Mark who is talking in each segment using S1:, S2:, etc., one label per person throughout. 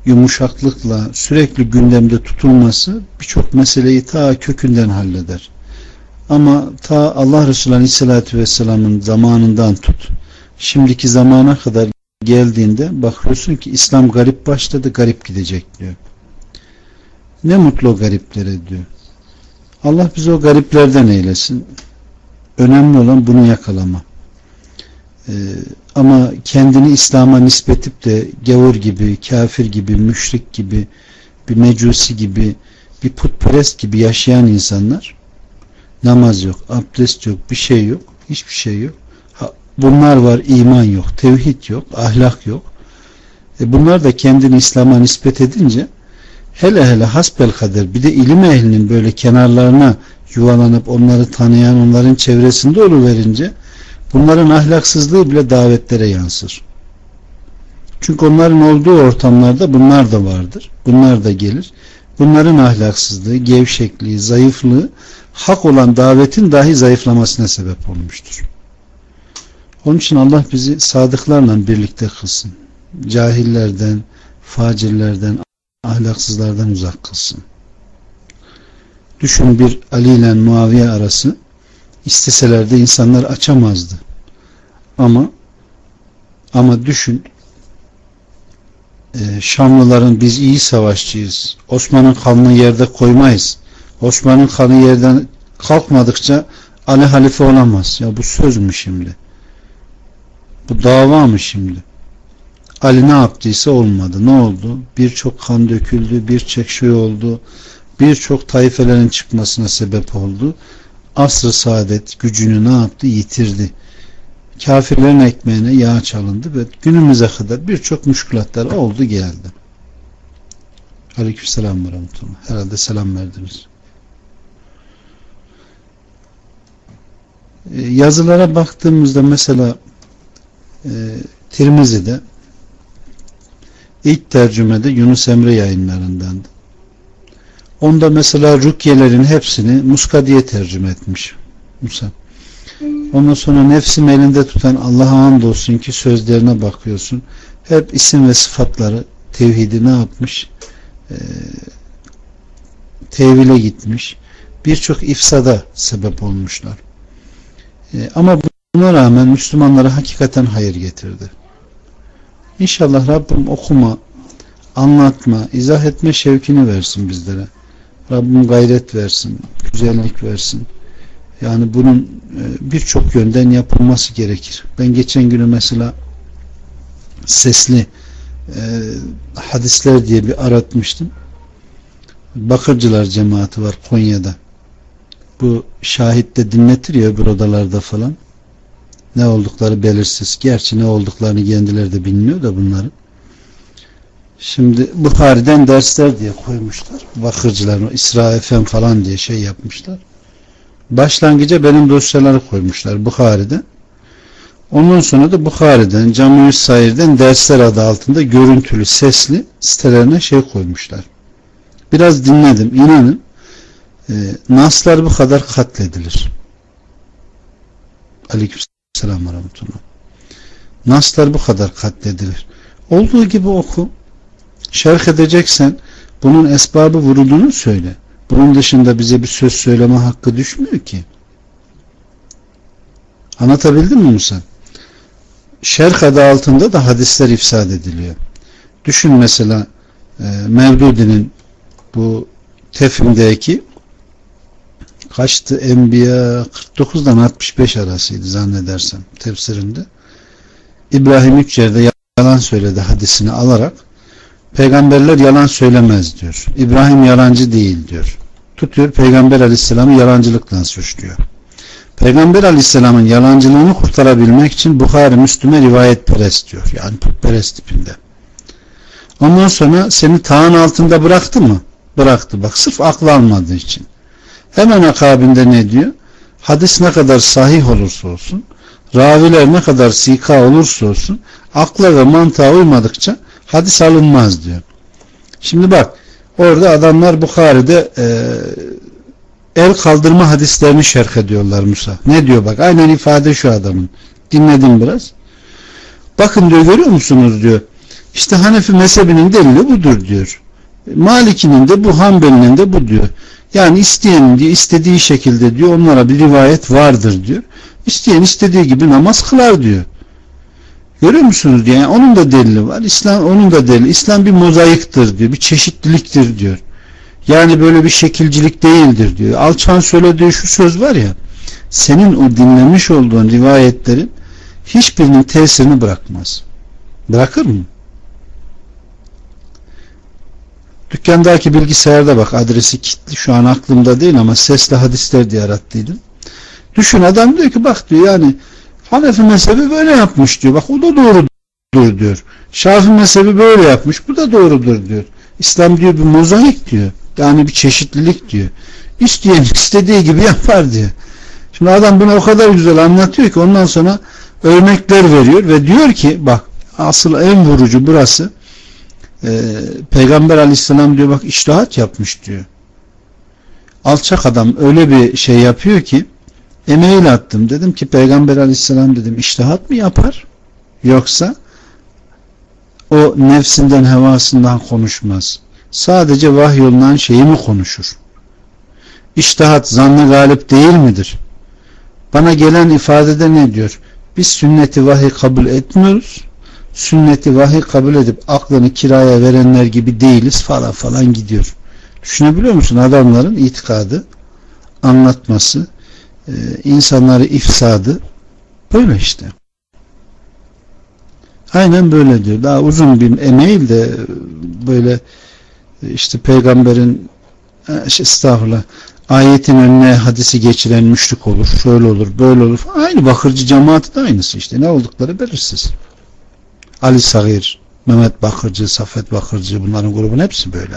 S1: yumuşaklıkla sürekli gündemde tutulması birçok meseleyi ta kökünden halleder. Ama ta Allah Resulü Aleyhisselatü Vesselam'ın zamanından tut, şimdiki zamana kadar geldiğinde bakıyorsun ki İslam garip başladı, garip gidecek diyor. Ne mutlu o gariplere diyor. Allah bizi o gariplerden eylesin. Önemli olan bunu yakalama. Ama kendini İslam'a nispetip de gavur gibi, kafir gibi, müşrik gibi, bir mecusi gibi, bir putperest gibi yaşayan insanlar, namaz yok, abdest yok, bir şey yok, hiçbir şey yok. Bunlar var, iman yok, tevhid yok, ahlak yok. Bunlar da kendini İslam'a nispet edince hele hasbelkader bir de ilim ehlinin böyle kenarlarına yuvalanıp onları tanıyan, onların çevresinde oluverince bunların ahlaksızlığı bile davetlere yansır. Çünkü onların olduğu ortamlarda bunlar da vardır. Bunlar da gelir. Bunların ahlaksızlığı, gevşekliği, zayıflığı hak olan davetin dahi zayıflamasına sebep olmuştur. Onun için Allah bizi sadıklarla birlikte kılsın. Cahillerden, facirlerden, ahlaksızlardan uzak kılsın. Düşün, bir Ali ile Muaviye arası isteseler de insanlar açamazdı. Ama düşün, Şamlıların biz iyi savaşçıyız, Osman'ın kanını yerde koymayız, Osman'ın kanı yerden kalkmadıkça Ali halife olamaz. Ya bu söz mü şimdi? Bu dava mı şimdi? Ali ne yaptıysa olmadı. Ne oldu? Birçok kan döküldü, birçok şey oldu, birçok taifelerin çıkmasına sebep oldu. Asr-ı saadet gücünü ne yaptı? Yitirdi. Kafirlerin ekmeğine yağ çalındı ve günümüze kadar birçok müşkülatlar oldu geldi. Aleykümselam ve rahmetullah. Herhalde selam verdiniz. Yazılara baktığımızda mesela Tirmizi'de ilk tercümede Yunus Emre yayınlarındandı. Onda mesela rukyelerin hepsini muska diye tercüme etmiş Musa. Ondan sonra nefsim elinde tutan Allah'a hamdolsun ki sözlerine bakıyorsun. Hep isim ve sıfatları tevhidi ne yapmış? Tevhile gitmiş. Birçok ifsada sebep olmuşlar. Ama buna rağmen Müslümanlara hakikaten hayır getirdi. İnşallah Rabbim okuma, anlatma, izah etme şevkini versin bizlere. Rabbim gayret versin, güzellik versin. Yani bunun birçok yönden yapılması gerekir. Ben geçen günü mesela sesli hadisler diye bir aratmıştım. Bakırcılar cemaati var Konya'da. Bu şahitte dinletir ya öbür odalarda falan. Ne oldukları belirsiz. Gerçi ne olduklarını kendileri de bilmiyor da bunların. Şimdi Bukhari'den dersler diye koymuşlar. Bakırcılar, İsra FM falan diye şey yapmışlar. Başlangıca benim dosyaları koymuşlar Bukhari'den. Ondan sonra da Bukhari'den, Cami-i Sair'den dersler adı altında görüntülü, sesli sitelerine şey koymuşlar. Biraz dinledim. İnanın naslar bu kadar katledilir. Aleykümselam ve rahmetullah. Naslar bu kadar katledilir. Olduğu gibi oku. Şerh edeceksen bunun esbabı vurulduğunu söyle. Bunun dışında bize bir söz söyleme hakkı düşmüyor ki. Anlatabildim mi Musa? Şerh adı altında da hadisler ifsad ediliyor. Düşün mesela Mevdudi'nin bu tefhimdeki kaçtı? Enbiya 49'dan 65 arasıydı zannedersem tefsirinde. İbrahim 3 yerde yalan söyledi hadisini alarak peygamberler yalan söylemez diyor. İbrahim yalancı değil diyor. Tutuyor Peygamber Aleyhisselam'ı yalancılıkla suçluyor. Peygamber Aleyhisselam'ın yalancılığını kurtarabilmek için Bukhari Müslüme rivayetperest diyor. Yani putperest tipinde. Ondan sonra seni tağın altında bıraktı mı? Bıraktı. Bak sırf aklı almadığı için. Hemen akabinde ne diyor? Hadis ne kadar sahih olursa olsun, raviler ne kadar sika olursa olsun, akla ve mantığa uymadıkça hadis alınmaz diyor. Şimdi bak orada adamlar Bukhari'de el kaldırma hadislerini şerh ediyorlar Musa. Ne diyor bak aynen ifade şu adamın. Dinledim biraz. Bakın diyor görüyor musunuz diyor. İşte Hanefi mezhebinin delili budur diyor. Malikinin de bu, Hanbeli'nin de bu diyor. Yani isteyen diyor, istediği şekilde diyor, onlara bir rivayet vardır diyor. İsteyen istediği gibi namaz kılar diyor. Görüyor musunuz diyor. Yani onun da delili var. İslam onun da delili. İslam bir mozaiktir diyor. Bir çeşitliliktir diyor. Yani böyle bir şekilcilik değildir diyor. Alçan söylediği şu söz var ya, senin o dinlemiş olduğun rivayetlerin hiçbirinin tesirini bırakmaz. Bırakır mı? Dükkandaki bilgisayarda bak, adresi kilitli, şu an aklımda değil ama sesli hadisler diye arattıydım. Düşün, adam diyor ki bak diyor, yani Hanefi mezhebi böyle yapmış diyor. Bak o da doğrudur diyor. Şafii mezhebi böyle yapmış. Bu da doğrudur diyor. İslam diyor bir mozaik diyor. Yani bir çeşitlilik diyor. İsteyen istediği gibi yapar diyor. Şimdi adam bunu o kadar güzel anlatıyor ki ondan sonra örnekler veriyor ve diyor ki bak, asıl en vurucu burası. Peygamber aleyhisselam diyor bak içtihat yapmış diyor. Alçak adam öyle bir şey yapıyor ki, e-mail attım, dedim ki Peygamber aleyhisselam dedim içtihat mı yapar, yoksa o nefsinden hevasından konuşmaz, sadece vahyolunan şeyi mi konuşur? İçtihat zannı galip değil midir? Bana gelen ifadede ne diyor? Biz sünneti vahiy kabul etmiyoruz, sünneti vahiy kabul edip aklını kiraya verenler gibi değiliz falan falan gidiyor. Düşünebiliyor musun adamların itikadı, anlatması, insanları ifsadı böyle işte. Aynen böyle diyor. Daha uzun bir e-mail de böyle işte peygamberin estağfurullah ayetin önüne hadisi geçiren müşrik olur, şöyle olur, böyle olur. Aynı Bakırcı cemaati de aynısı işte. Ne oldukları belirsiz. Ali Sagir, Mehmet Bakırcı, Saffet Bakırcı, bunların grubun hepsi böyle.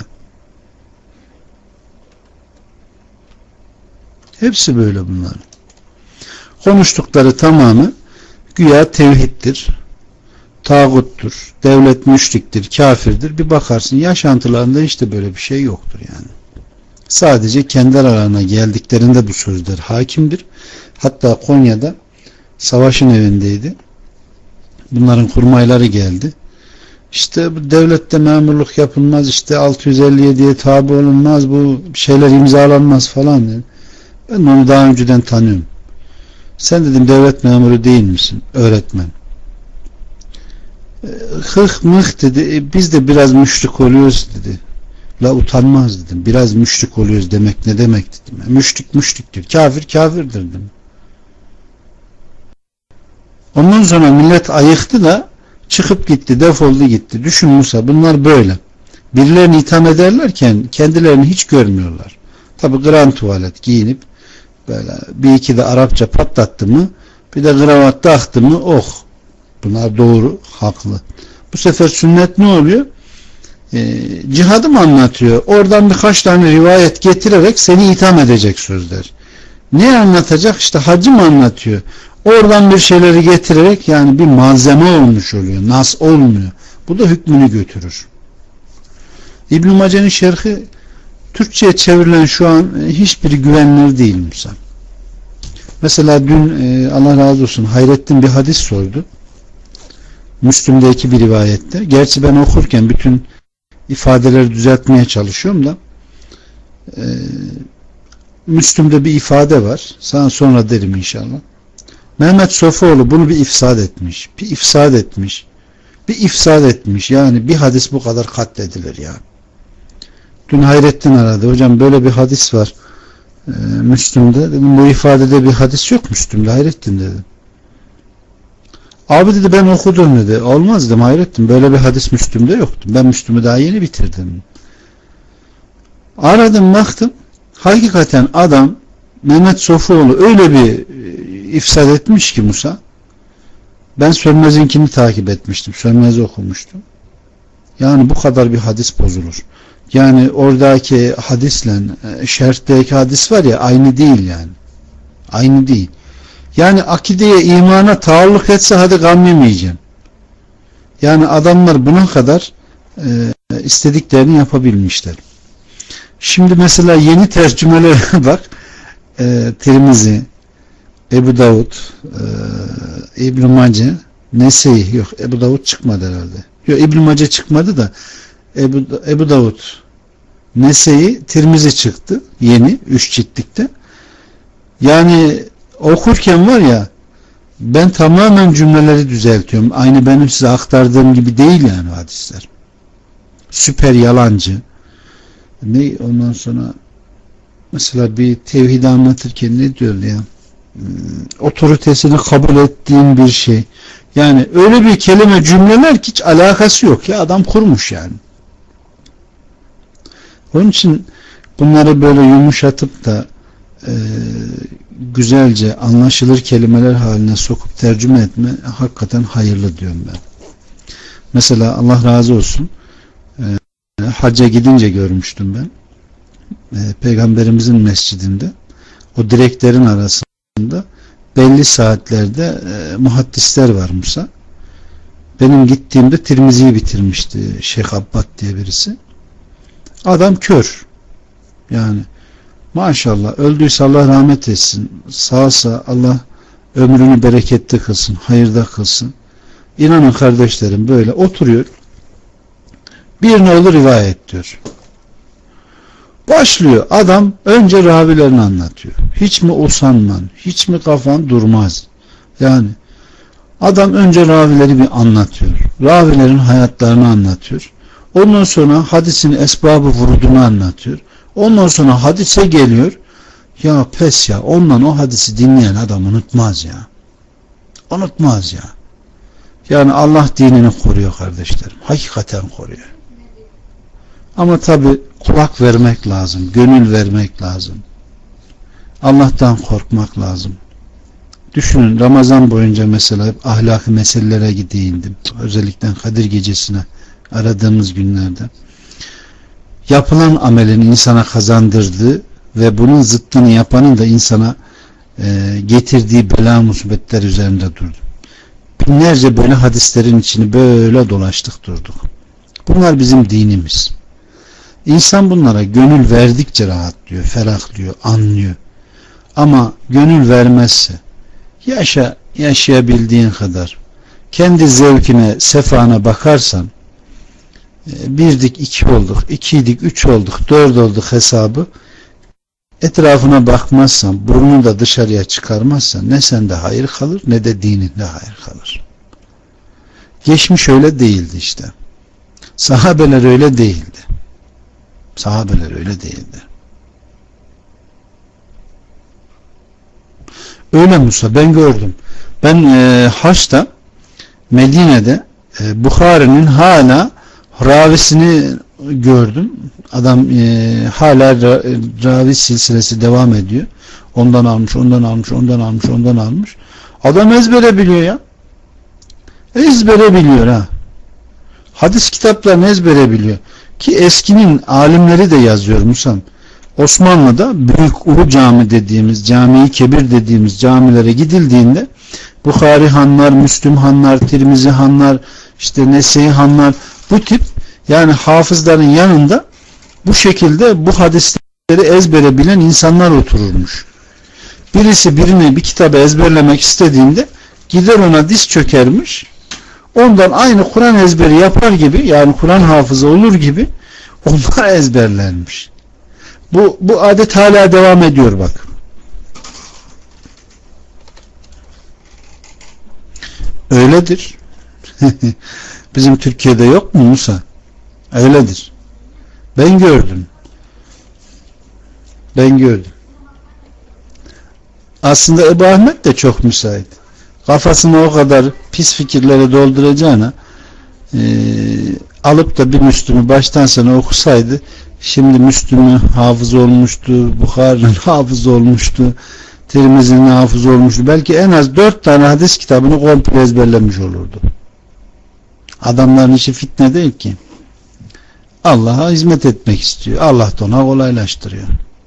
S1: Hepsi böyle bunların. Konuştukları tamamı güya tevhiddir, tağuttur, devlet müşriktir, kafirdir. Bir bakarsın yaşantılarında işte böyle bir şey yoktur yani. Sadece kendi aralarına geldiklerinde bu sözler hakimdir. Hatta Konya'da Savaş'ın evindeydi. Bunların kurmayları geldi. İşte bu devlette memurluk yapılmaz, işte 657'ye tabi olunmaz, bu şeyler imzalanmaz falan dedi. Ben onu daha önceden tanıyorum. Sen dedim devlet memuru değil misin? Öğretmen. Hıh mıh dedi. Biz de biraz müşrik oluyoruz dedi. La utanmaz dedim. Biraz müşrik oluyoruz demek ne demek dedim. Müşrik müşriktir. Kafir kafirdir dedim. Ondan sonra millet ayıktı da çıkıp gitti, defoldu gitti. Düşün Musa, bunlar böyle. Birilerini itham ederlerken kendilerini hiç görmüyorlar. Tabi grand tuvalet giyinip böyle bir iki de Arapça patlattı mı, bir de kravat taktı mı, oh bunlar doğru, haklı. Bu sefer sünnet ne oluyor? Cihadı mı anlatıyor? Oradan birkaç tane rivayet getirerek seni itham edecek sözler. Ne anlatacak? İşte hacı mı anlatıyor? Oradan bir şeyleri getirerek, yani bir malzeme olmuş oluyor. Nas olmuyor. Bu da hükmünü götürür. İbn-i Mace'nin şerhi Türkçe'ye çevrilen şu an hiçbiri güvenilir değil Musa. Mesela dün Allah razı olsun Hayrettin bir hadis sordu. Müslüm'deki bir rivayette. Gerçi ben okurken bütün ifadeleri düzeltmeye çalışıyorum da Müslüm'de bir ifade var. Sana sonra derim inşallah. Mehmet Sofuoğlu bunu bir ifsad etmiş. Bir ifsad etmiş. Bir ifsad etmiş. Yani bir hadis bu kadar katledilir ya. Dün Hayrettin aradı. Hocam böyle bir hadis var Müslüm'de. Dedim bu ifadede bir hadis yok Müslüm'de Hayrettin dedi. Abi dedi ben okudum dedi. Olmaz dedim Hayrettin. Böyle bir hadis Müslüm'de yoktu. Ben Müslüm'ü daha yeni bitirdim. Aradım baktım. Hakikaten adam Mehmet Sofuoğlu öyle bir ifsad etmiş ki Musa. Ben Sönmez'inkini takip etmiştim. Sönmez'i okumuştum. Yani bu kadar bir hadis bozulur. Yani oradaki hadisle şerhteki hadis var ya, aynı değil yani. Aynı değil. Yani akideye, imana taalluk etse hadi gam yemeyeceğim. Yani adamlar buna kadar istediklerini yapabilmişler. Şimdi mesela yeni tercümelere bak. Tirmizi, Ebu Davud, İbn-i Mace, Nese'yi, yok Ebu Davud çıkmadı herhalde. Yok, İbn-i Mace çıkmadı da Ebu Davud, Nese'yi, Tirmizi çıktı. Yeni 3 ciltlikte. Yani okurken var ya, ben tamamen cümleleri düzeltiyorum. Aynı benim size aktardığım gibi değil yani hadisler. Süper yalancı. Ondan sonra mesela bir tevhidi anlatırken ne diyordu ya? Otoritesini kabul ettiğim bir şey. Yani öyle bir kelime, cümleler ki hiç alakası yok ya, adam kurmuş yani. Onun için bunları böyle yumuşatıp da güzelce anlaşılır kelimeler haline sokup tercüme etme hakikaten hayırlı diyorum ben. Mesela Allah razı olsun, hacca gidince görmüştüm ben. Peygamberimizin mescidinde o direklerin arasında belli saatlerde muhaddisler varmışsa, benim gittiğimde Tirmizi'yi bitirmişti Şeyh Abbad diye birisi. Adam kör. Yani maşallah, öldüyse Allah rahmet etsin. Sağsa Allah ömrünü bereketli kılsın, hayırda kılsın. İnanın kardeşlerim, böyle oturuyor. Bir nolu rivayet diyor. Başlıyor. Adam önce ravilerini anlatıyor. Hiç mi usanman, hiç mi kafan durmaz? Yani adam önce ravileri bir anlatıyor. Ravilerin hayatlarını anlatıyor. Ondan sonra hadisin esbabı vurudunu anlatıyor. Ondan sonra hadise geliyor. Ya pes ya, ondan o hadisi dinleyen adam unutmaz ya. Unutmaz ya. Yani Allah dinini koruyor kardeşlerim. Hakikaten koruyor. Ama tabi kulak vermek lazım. Gönül vermek lazım. Allah'tan korkmak lazım. Düşünün, Ramazan boyunca mesela hep ahlaki meselelere değindim. Özellikle Kadir Gecesi'ne aradığımız günlerde. Yapılan amelin insana kazandırdığı ve bunun zıttını yapanın da insana getirdiği bela musibetler üzerinde durdum. Binlerce böyle hadislerin içini böyle dolaştık durduk. Bunlar bizim dinimiz. İnsan bunlara gönül verdikçe rahatlıyor, ferahlıyor, anlıyor. Ama gönül vermezse, yaşayabildiğin kadar kendi zevkine, sefana bakarsan, birdik iki olduk, ikiydik üç olduk, dört olduk hesabı etrafına bakmazsan, burnunu da dışarıya çıkarmazsan, ne sende hayır kalır ne de dininde hayır kalır. Geçmiş öyle değildi işte. Sahabeler öyle değildi. Sahabeler öyle değildi. Öyle Musa, ben gördüm. Ben Haç'ta, Medine'de Bukhari'nin hala ravisini gördüm. Adam hala ravi silsilesi devam ediyor. Ondan almış, ondan almış, ondan almış, ondan almış. Adam ezbere biliyor ya. Ezbere biliyor ha. Hadis kitaplarını ezbere biliyor. Ki eskinin alimleri de yazıyor Musam. Osmanlı'da Büyük Ulu Cami dediğimiz, Cami-i Kebir dediğimiz camilere gidildiğinde Bukhari hanlar, Müslüm hanlar, Tirmizi hanlar, işte Nese'yi hanlar, bu tip yani hafızların yanında bu şekilde bu hadisleri ezbere bilen insanlar otururmuş. Birisi birine bir kitabı ezberlemek istediğinde gider ona diz çökermiş. Ondan aynı Kur'an ezberi yapar gibi, yani Kur'an hafızı olur gibi onlar ezberlenmiş. Bu adet hala devam ediyor bak. Öyledir. Bizim Türkiye'de yok mu Musa? Öyledir. Ben gördüm. Aslında Ebu Ahmet de çok müsait. Kafasını o kadar pis fikirlere dolduracağına alıp da bir Müslüm'ü baştan sona okusaydı, şimdi Müslüm'ü hafız olmuştu, Bukhari'nin hafız olmuştu, Tirmizi'nin hafız olmuştu. Belki en az 4 tane hadis kitabını komple ezberlemiş olurdu. Adamların işi fitne değil ki. Allah'a hizmet etmek istiyor. Allah da ona kolaylaştırıyor.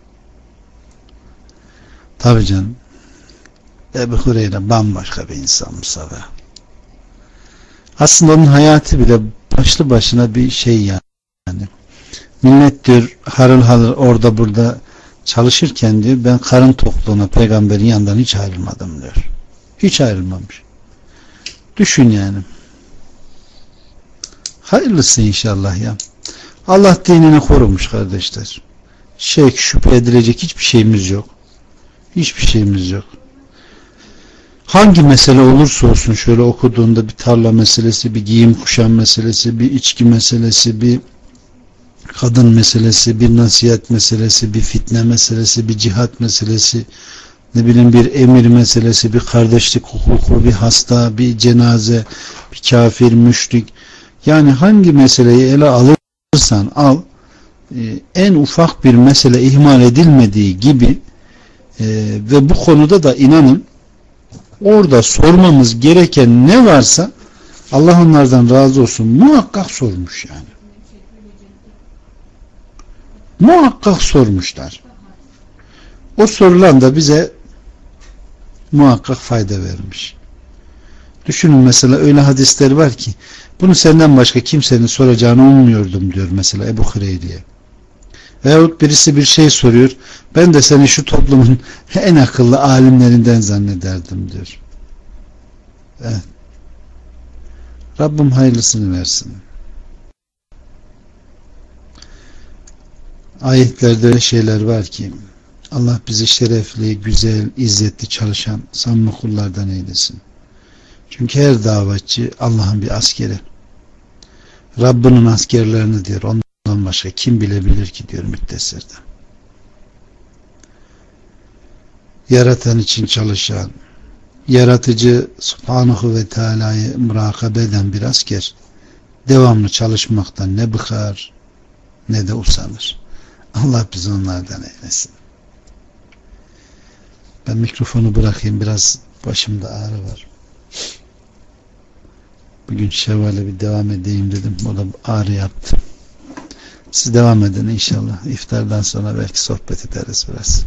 S1: Tabii canım. Ebu Hureyre bambaşka bir insan Musa. Aslında onun hayatı bile başlı başına bir şey yani. Millet diyor harıl harıl orada burada çalışırken diyor, ben karın tokluğuna peygamberin yanından hiç ayrılmadım diyor. Hiç ayrılmamış. Düşün yani. Hayırlısı inşallah ya. Allah dinini korumuş kardeşler. Şüphe edilecek hiçbir şeyimiz yok. Hiçbir şeyimiz yok. Hangi mesele olursa olsun şöyle okuduğunda bir tarla meselesi, bir giyim kuşam meselesi, bir içki meselesi, bir kadın meselesi, bir nasihat meselesi, bir fitne meselesi, bir cihat meselesi, ne bileyim bir emir meselesi, bir kardeşlik hukuku, bir hasta, bir cenaze, bir kafir, müşrik. Yani hangi meseleyi ele alırsan al, en ufak bir mesele ihmal edilmediği gibi ve bu konuda da inanın orada sormamız gereken ne varsa Allah onlardan razı olsun muhakkak sormuş yani. Muhakkak sormuşlar. O sorulan da bize muhakkak fayda vermiş. Düşünün mesela öyle hadisler var ki bunu senden başka kimsenin soracağını ummuyordum diyor mesela Ebu Hureyre'ye. Veyahut birisi bir şey soruyor. Ben de seni şu toplumun en akıllı alimlerinden zannederdim diyor. Evet. Rabbim hayırlısını versin. Ayetlerde öyle şeyler var ki Allah bizi şerefli, güzel, izzetli çalışan samimi kullardan eylesin. Çünkü her davetçi Allah'ın bir askeri. Rabbinin askerlerini diyor. Ondan başka kim bilebilir ki diyor Müddessir'de. Yaratan için çalışan, yaratıcı Subhanahu ve Teala'yı murakabe eden bir asker devamlı çalışmaktan ne bıkar ne de usanır. Allah bizi onlardan eylesin. Ben mikrofonu bırakayım. Biraz başımda ağrı var. Bugün Şevval'e bir devam edeyim dedim. O da ağrı yaptı. Siz devam edin inşallah. İftardan sonra belki sohbet ederiz biraz.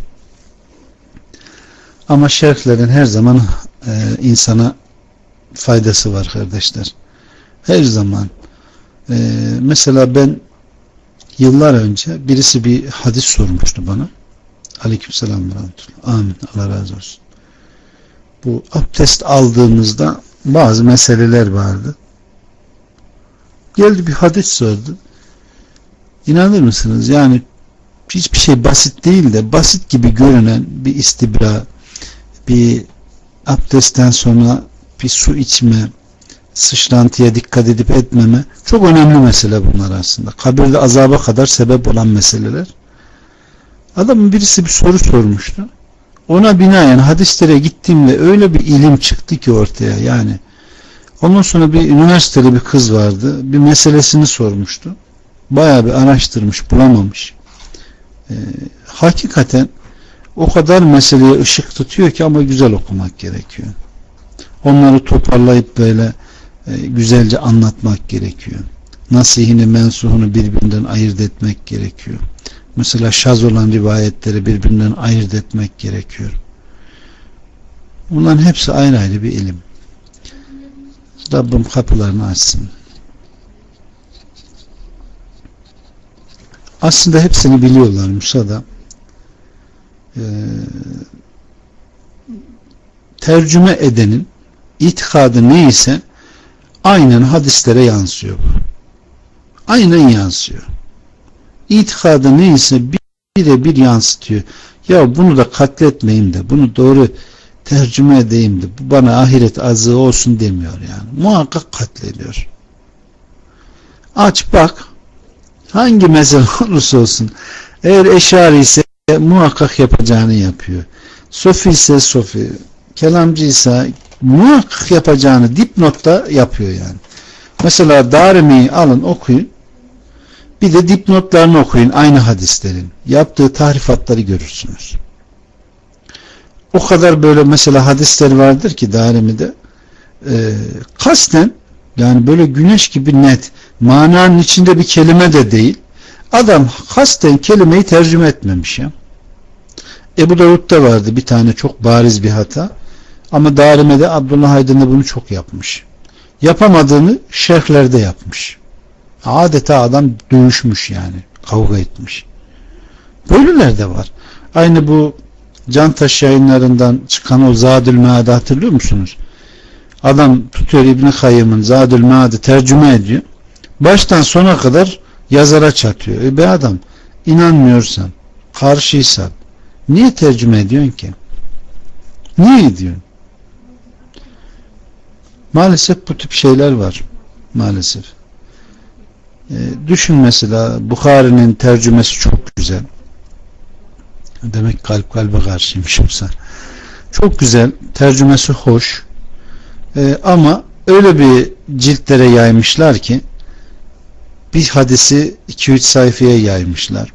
S1: Ama şerhlerin her zaman insana faydası var kardeşler. Her zaman. Mesela ben yıllar önce birisi bir hadis sormuştu bana. Aleykümselam ve rahmetullah. Amin. Allah razı olsun. Bu abdest aldığımızda bazı meseleler vardı. Geldi bir hadis sordu. İnanır mısınız? Yani hiçbir şey basit değil de basit gibi görünen bir istibra, bir abdestten sonra bir su içme, sıçrantıya dikkat edip etmeme çok önemli mesele bunlar aslında. Kabirde azaba kadar sebep olan meseleler. Adamın birisi bir soru sormuştu. Ona binaen hadislere gittiğimde öyle bir ilim çıktı ki ortaya yani. Ondan sonra bir üniversiteli bir kız vardı. Bir meselesini sormuştu. Bayağı bir araştırmış, bulamamış. Hakikaten o kadar meseleye ışık tutuyor ki ama güzel okumak gerekiyor. Onları toparlayıp böyle güzelce anlatmak gerekiyor. Nasihini, mensuhunu birbirinden ayırt etmek gerekiyor. Mesela şaz olan rivayetleri birbirinden ayırt etmek gerekiyor. Bunların hepsi ayrı ayrı bir ilim. Rabbim kapılarını açsın. Aslında hepsini biliyorlar Musa'da. Tercüme edenin itikadı neyse aynen hadislere yansıyor. Aynen yansıyor. İtikadı neyse birebir yansıtıyor. Ya bunu da katletmeyeyim de bunu doğru tercüme edeyim de bu bana ahiret azığı olsun demiyor yani. Muhakkak katlediyor. Aç bak hangi mesele olursa olsun eğer eşari ise muhakkak yapacağını yapıyor. Sofi ise sofi, kelamcı ise muhakkak yapacağını dipnotta yapıyor yani. Mesela Darimi'yi alın okuyun. Bir de dipnotlarını okuyun aynı hadislerin. Yaptığı tahrifatları görürsünüz. O kadar böyle mesela hadisler vardır ki Darimi'de kasten yani böyle güneş gibi net mananın içinde bir kelime de değil. Adam kasten kelimeyi tercüme etmemiş ya. Ebu Davud'da vardı bir tane çok bariz bir hata. Ama Darimi'de Abdullah Aydın da bunu çok yapmış. Yapamadığını şerhlerde yapmış. Adeta adam dövüşmüş yani. Kavga etmiş. Böyleler de var. Aynı bu Cantaş yayınlarından çıkan o Zadül Mead'ı hatırlıyor musunuz? Adam tutuyor İbn-i Kayyım'ın Zadül Mead'ı tercüme ediyor. Baştan sona kadar yazara çatıyor. Be adam, inanmıyorsan, karşıysan niye tercüme ediyorsun ki? Niye ediyorsun? Maalesef bu tip şeyler var. Maalesef. Düşün mesela Bukhari'nin tercümesi çok güzel. Demek kalp kalbe karşıymışımsa. Çok güzel. Tercümesi hoş. Ama öyle bir ciltlere yaymışlar ki bir hadisi 2-3 sayfaya yaymışlar.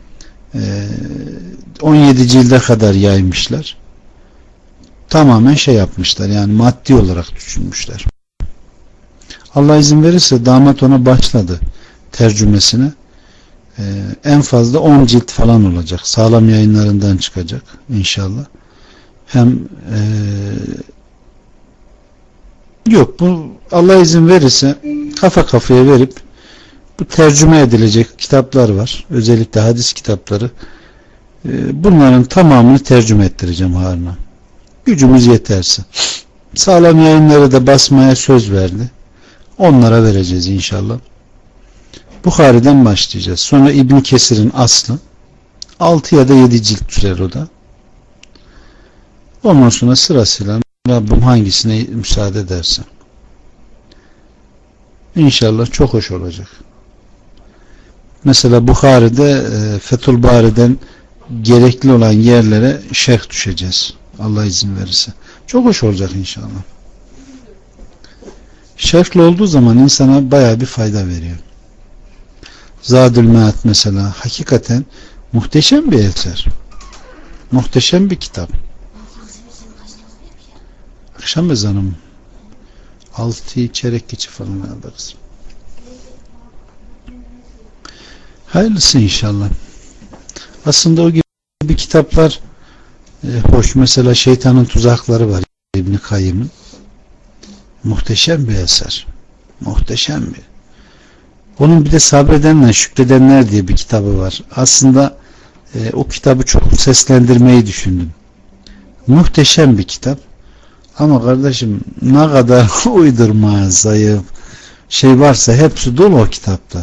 S1: 17 cilde kadar yaymışlar. Tamamen şey yapmışlar. Yani maddi olarak düşünmüşler. Allah izin verirse damat ona başladı tercümesine. En fazla 10 cilt falan olacak. Sağlam yayınlarından çıkacak inşallah. Hem yok, bu Allah izin verirse kafa kafaya verip bu tercüme edilecek kitaplar var. Özellikle hadis kitapları. Bunların tamamını tercüme ettireceğim Harun'a. Gücümüz yeterse. Sağlam yayınları da basmaya söz verdi. Onlara vereceğiz inşallah. Bukhari'den başlayacağız. Sonra İbn Kesir'in aslı 6 ya da 7 cilt sürer o da. Ondan sonra sırasıyla Rabbim hangisine müsaade ederse. İnşallah çok hoş olacak. Mesela Bukhari'de Fethül Bari'den gerekli olan yerlere şerh düşeceğiz. Allah izin verirse. Çok hoş olacak inşallah. Şerhli olduğu zaman insana baya bir fayda veriyor. Zadül Mead mesela hakikaten muhteşem bir eser. Muhteşem bir kitap. Akşam ezanım 6 çeyrek geçe falan alırız. Hayırlısı inşallah. Aslında o gibi kitaplar hoş. Mesela Şeytanın Tuzakları var İbn Kayyım'ın. Muhteşem bir eser. Muhteşem bir. Onun bir de Sabredenler, Şükredenler diye bir kitabı var. Aslında o kitabı çok seslendirmeyi düşündüm. Muhteşem bir kitap. Ama kardeşim ne kadar uydurma, zayıf şey varsa hepsi dolu o kitapta.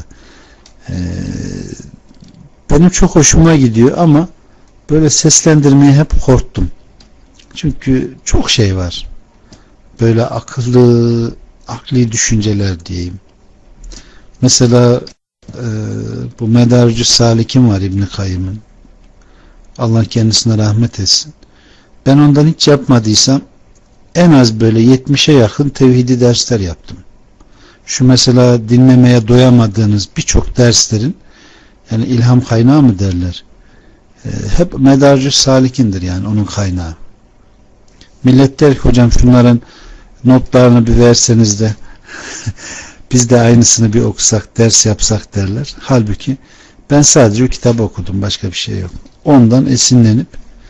S1: Benim çok hoşuma gidiyor ama böyle seslendirmeye hep korktum. Çünkü çok şey var. Böyle akli düşünceler diyeyim. Mesela bu Medaricü Salik'in var İbn Kayyım'ın. Allah kendisine rahmet etsin. Ben ondan hiç yapmadıysam en az böyle 70'e yakın tevhidi dersler yaptım. Şu mesela dinlemeye doyamadığınız birçok derslerin yani ilham kaynağı mı derler? Hep Medaricü Salik'indir yani onun kaynağı. Millet der ki hocam şunların notlarını bir verseniz de biz de aynısını bir okusak, ders yapsak derler. Halbuki ben sadece o kitabı okudum. Başka bir şey yok. Ondan esinlenip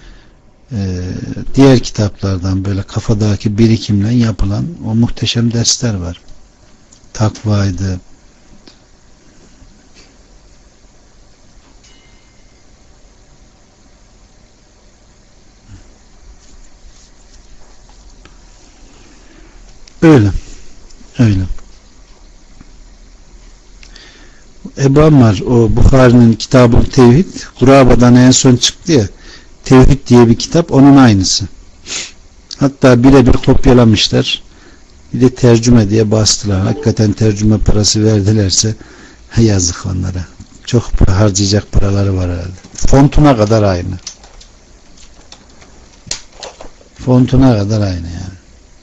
S1: diğer kitaplardan böyle kafadaki birikimle yapılan o muhteşem dersler var. Takvaydı. Öyle. Öyle. Ebu Ammar o Bukhari'nin kitabı Tevhid Kuraba'dan en son çıktı ya, Tevhid diye bir kitap onun aynısı. Hatta birebir kopyalamışlar. Bir de tercüme diye bastılar. Hakikaten tercüme parası verdilerse yazık onlara. Çok harcayacak paraları var herhalde. Fontuna kadar aynı. Fontuna kadar aynı yani.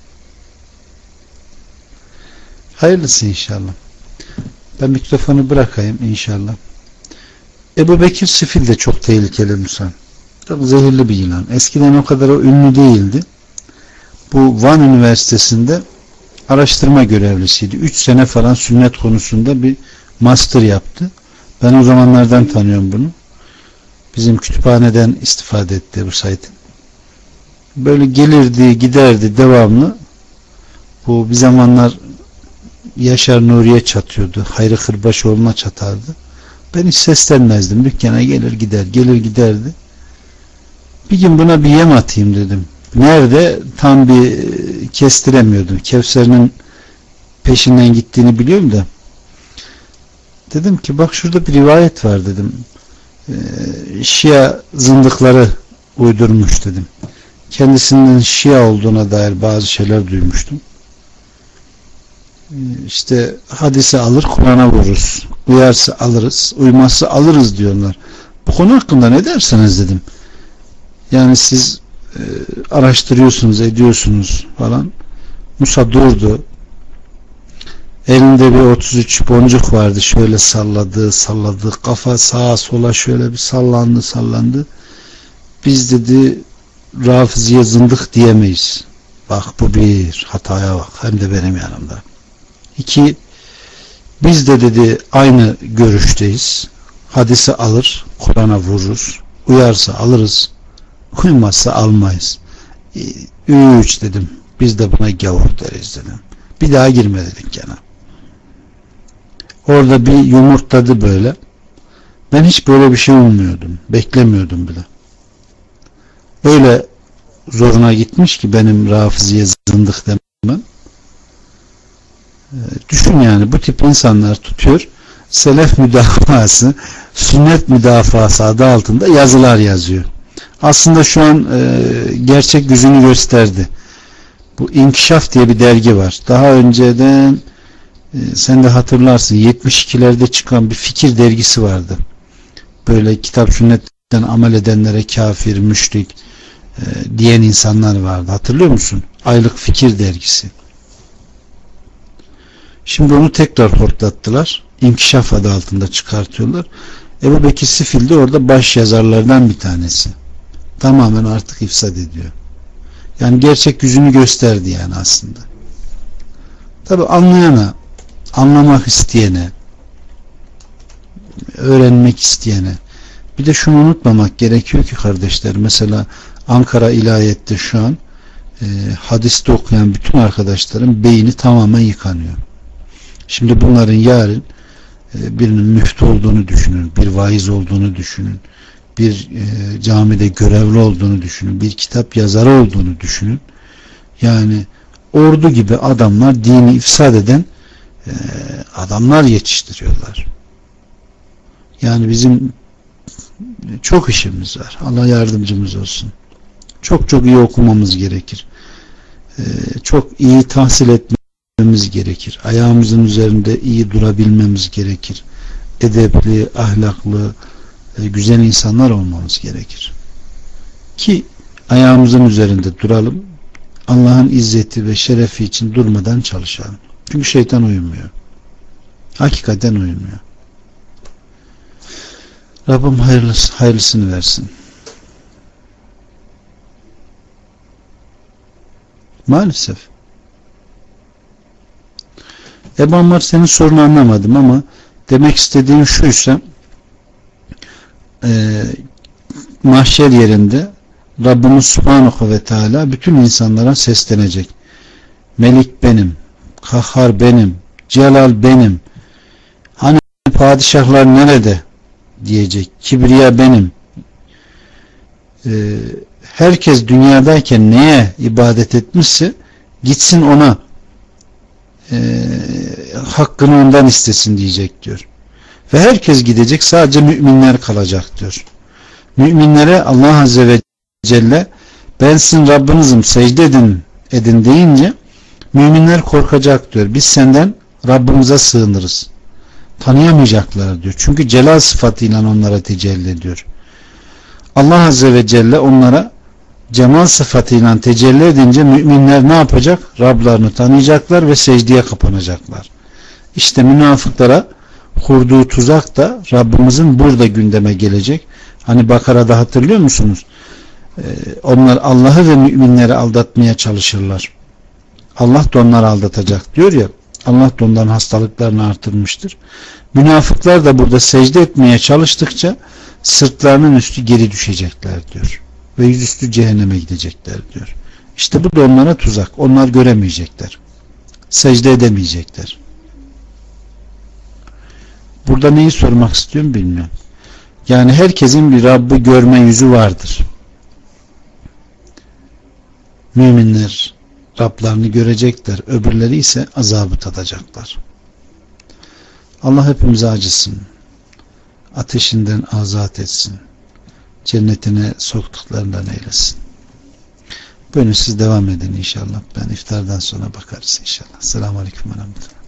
S1: Hayırlısı inşallah. Ben mikrofonu bırakayım inşallah. Ebu Bekir Sifil de çok tehlikeli insan. Çok zehirli bir yılan. Eskiden o kadar o ünlü değildi. Bu Van Üniversitesi'nde araştırma görevlisiydi. 3 sene falan sünnet konusunda bir master yaptı. Ben o zamanlardan tanıyorum bunu. Bizim kütüphaneden istifade etti bu sayede. Böyle gelirdi, giderdi devamlı. Bu bir zamanlar Yaşar Nuri'ye çatıyordu. Hayri Kırbaşoğlu'na çatardı. Ben hiç seslenmezdim. Dükkana gelir gider, gelir giderdi. Bir gün buna bir yem atayım dedim. Nerede? Tam bir kestiremiyordum. Kevser'in peşinden gittiğini biliyorum da Dedim ki bak şurada bir rivayet var dedim. Şia zındıkları uydurmuş dedim. Kendisinin Şia olduğuna dair bazı şeyler duymuştum. İşte hadisi alır Kur'an'a vururuz. Uyarsa alırız, uymazsa alırız diyorlar. Bu konu hakkında ne dersiniz dedim. Yani siz araştırıyorsunuz, ediyorsunuz falan. Musa durdu. Elinde bir 33 boncuk vardı. Şöyle salladı. Kafa sağa sola şöyle bir sallandı. Biz dedi Rafizi'ye zındık diyemeyiz. Bak bu bir hataya bak. Hem de benim yanımda. 2. Biz de dedi aynı görüşteyiz. Hadisi alır, Kur'an'a vururuz. Uyarsa alırız. Uymazsa almayız. 3 dedim. Biz de buna gavur deriz dedim. Bir daha girme dedik gene. Orada bir yumurtladı böyle. Ben hiç böyle bir şey ummuyordum. Beklemiyordum bile. Öyle zoruna gitmiş ki benim Rafizi'ye zındık demem. Düşün yani bu tip insanlar tutuyor. Selef müdafası, sünnet müdafası adı altında yazılar yazıyor. Aslında şu an gerçek yüzünü gösterdi. Bu İnkişaf diye bir dergi var. Daha önceden sen de hatırlarsın 72'lerde çıkan bir fikir dergisi vardı. Böyle kitap sünnetten amel edenlere kafir, müşrik diyen insanlar vardı. Hatırlıyor musun? Aylık fikir dergisi. Şimdi onu tekrar hortlattılar. İnkişaf adı altında çıkartıyorlar. Ebu Bekir Sifil de orada baş yazarlardan bir tanesi. Tamamen artık ifsad ediyor. Yani gerçek yüzünü gösterdi yani aslında. Tabi anlayana, anlamak isteyene, öğrenmek isteyene. Bir de şunu unutmamak gerekiyor ki kardeşler, mesela Ankara İlahiyat'ta şu an hadiste okuyan bütün arkadaşların beyni tamamen yıkanıyor. Şimdi bunların yarın birinin müftü olduğunu düşünün, bir vaiz olduğunu düşünün, bir camide görevli olduğunu düşünün, bir kitap yazarı olduğunu düşünün. Yani ordu gibi adamlar, dini ifsad eden adamlar yetiştiriyorlar. Yani bizim çok işimiz var. Allah yardımcımız olsun. Çok çok iyi okumamız gerekir. Çok iyi tahsil etmemiz gerekir. Ayağımızın üzerinde iyi durabilmemiz gerekir. Edepli, ahlaklı, güzel insanlar olmamız gerekir. Ki ayağımızın üzerinde duralım. Allah'ın izzeti ve şerefi için durmadan çalışalım. Çünkü şeytan uyumuyor. Hakikaten uyumuyor. Rabbim hayırlısını versin. Maalesef. Ebu Ammar, senin sorunu anlamadım ama demek istediğin şuysa mahşer yerinde Rabbimiz Subhanahu ve Teala bütün insanlara seslenecek. Melik benim, Kahhar benim, Celal benim. Hani padişahlar nerede? Diyecek. Kibriya benim. Herkes dünyadayken neye ibadet etmişse gitsin ona hakkını ondan istesin diyecek diyor. Ve herkes gidecek, sadece müminler kalacak diyor. Müminlere Allah Azze ve Celle ben sizin Rabbinizim, secde edin deyince müminler korkacak diyor. Biz senden Rabbimize sığınırız. Tanıyamayacaklar diyor. Çünkü celal sıfatıyla onlara tecelli ediyor. Allah Azze ve Celle onlara cemal sıfatıyla tecelli edince müminler ne yapacak? Rablarını tanıyacaklar ve secdeye kapanacaklar. İşte münafıklara kurduğu tuzak da Rabbimizin burada gündeme gelecek. Hani Bakara'da hatırlıyor musunuz? Onlar Allah'ı ve müminleri aldatmaya çalışırlar. Allah da onları aldatacak diyor ya. Allah da onların hastalıklarını artırmıştır. Münafıklar da burada secde etmeye çalıştıkça sırtlarının üstü geri düşecekler diyor. Ve yüzüstü cehenneme gidecekler diyor. İşte bu da onlara tuzak. Onlar göremeyecekler. Secde edemeyecekler. Burada neyi sormak istiyorum bilmiyorum. Yani herkesin bir Rabb'i görme yüzü vardır. Müminler Rablarını görecekler. Öbürleri ise azabı tadacaklar. Allah hepimize acısın. Ateşinden azat etsin. Cennetine soktuklarından eylesin. Böyle siz devam edin inşallah. Ben iftardan sonra bakarız inşallah. Selamun Aleyküm ve Rahmetullah.